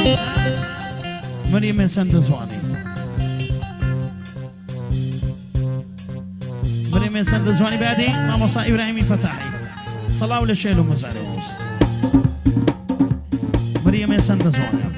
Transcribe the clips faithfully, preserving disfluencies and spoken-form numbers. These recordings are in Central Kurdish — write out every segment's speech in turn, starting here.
مريم سندزواني مريم سندزواني بعدين ماموسا إبراهيمي فتاحي صلاة ولا شيلو مزاري مريم سندزواني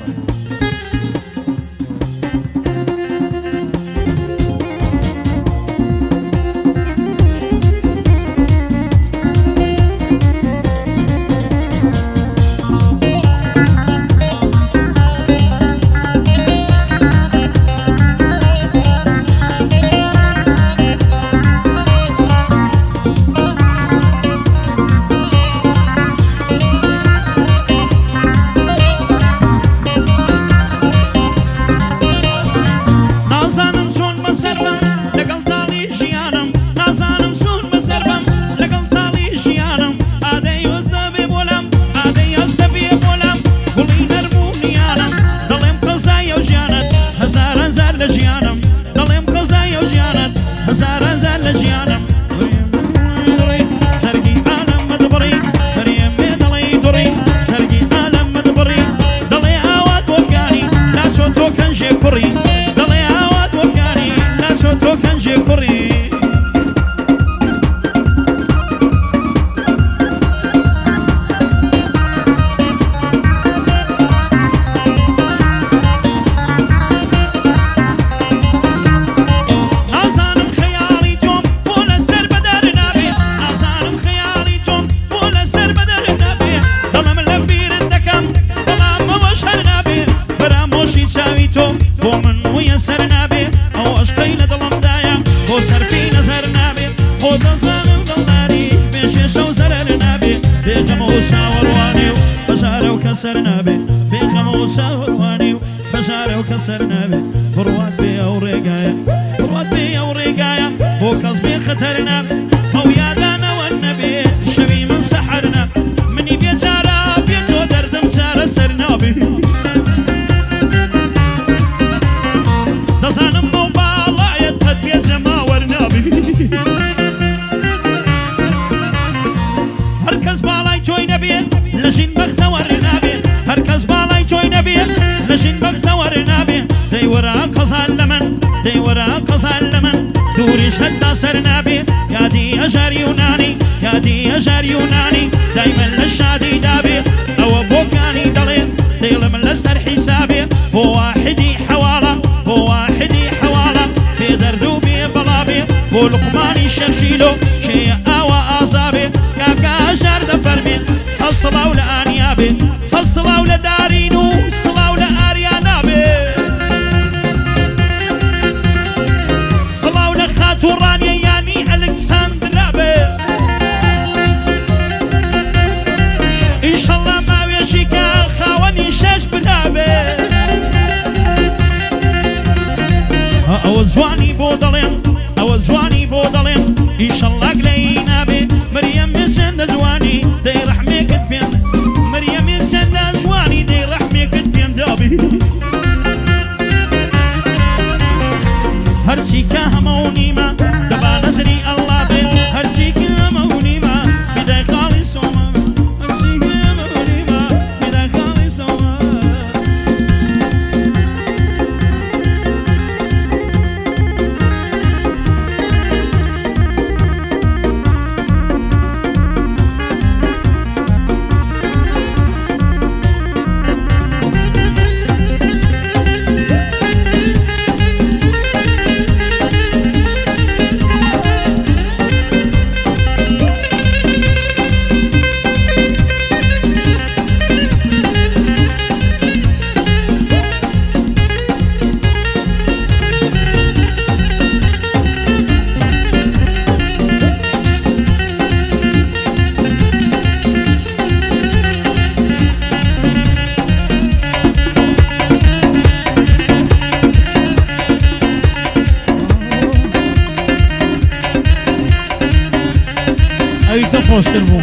خۆشتر بوو.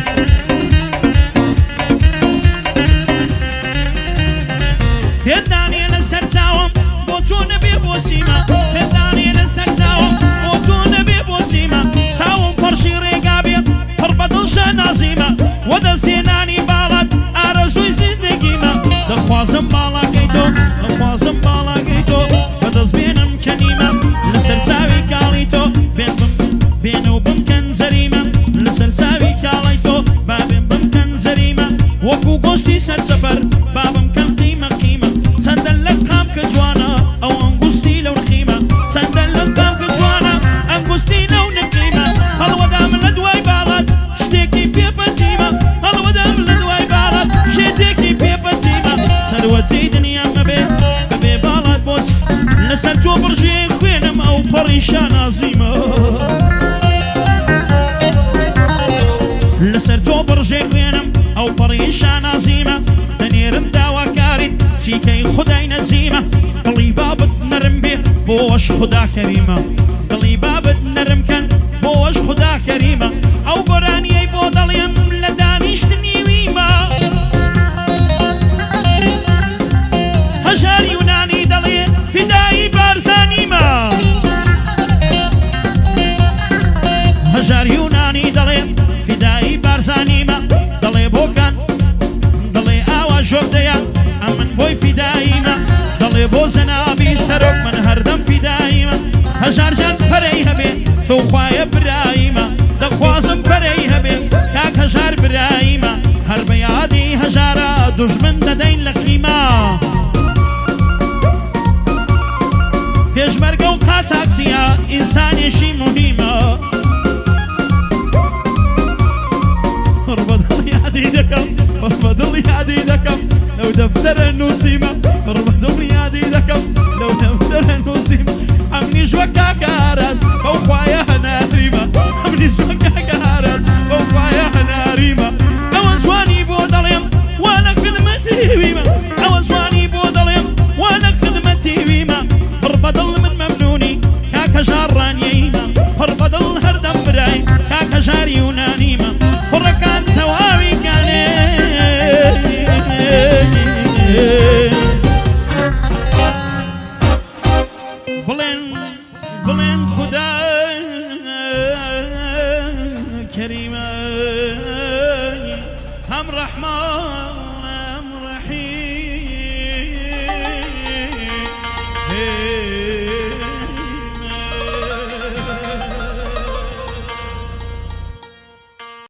پێدانێ لەسەر چاوم بۆ تۆ نەبێ بۆ سیما، پێدانێ لەسەر چاوم بۆ تۆ نەبێ بۆ سیما، چاوم پەرشی ڕێگا بێ پڕ بە دڵشە نازیمە، وە دەستێنانی باڵات ئارەزووی زیندگیمە، دەخوازم باڵاکەی تۆ خوازم باڵاگەی تۆ بەدەست بێنم کەنیمە لەسەر چاوی کاڵی تۆ بێن بم بێنە و بمکەن زەریمە لەسەر چاوی کاڵی تۆ با بێن بمکەن زەریمە وەکو گۆشتی سەر سەفەر با بمکەن قیمە قیمە چەندە لە قام کە جوانە ئەو ئەنگوستی لەو نخیمە چەندە لە قام کە جوانە ئەنگوستی لەو نەقیمە هەڵوەدام لە دوای باڵات شتێکی پێپەتیمە هەڵوەدام لە دوای باڵات شتێکی پێپەتیمە سەروەتی دنیا مەبێ بەبێ باڵات بۆس لەسەر تۆ بڕژێ خوێنم ئەو پەڕیشان ئازیمە لەسەر تۆ بڕژێ خوێنم ئەو پەڕیشان ئازیمە دەنێرم داواکاریت چیکەی خودای نەزیمە دڵی بابت نەرم بێ بۆش خدا کەریمە دڵی بابت نەرم کەن بۆش خدا کەریمە ئەو گۆرانیەی بۆ دەڵێم لە دانیشتنی ویمە هەژار یونانی دەڵێ فیدایی بارزانیمە هەژار یونانی دەڵێ فیدایی بارزانیمە دەڵێ بۆکان دەڵێ ئاوا ژۆردەیە ئەمن بۆی فیداییمە دەڵێ بۆ زەنابی سەرۆک من هەردەم فیداییمە هەژار جان پەرەی هەبێ تۆ خوایە براییمە دەخوازم پەرەی هەبێ کاک هەژار براییمە هەر بە یادی هەژارە دوژمن دەدەین لە قیمە پێشمەرگە و قاچاقچیە ئینسانێکی موهیمە ڕبەدڵ یادی دەکەم ڕبەدڵ یادی دەکەم لەو دەفتەرە نووسیمە ڕبەدڵ یادی دەکەم لەو دەفتەرە نووسیمە ئەمنیش وەک کاکە هاراز بەو خوایە هەناریمە ئەمنیش وەک کاکە هاراز بەو خوایە هەناریمە ئەوە جوانی بۆ دەڵێم وا لە خدمەتی ویمە ئەوە جوانی بۆ دەڵێم وا لە خدمەتی ویمە ڕبەدڵ من مەمنونی کاکە ژار ڕانیەیمە ڕبەدڵ هەردەم برای کاکە ژار یونانیمە کوڕەکان تەواویکانێ بڵێن بڵێن خودا کەریمە هەم ڕەحمان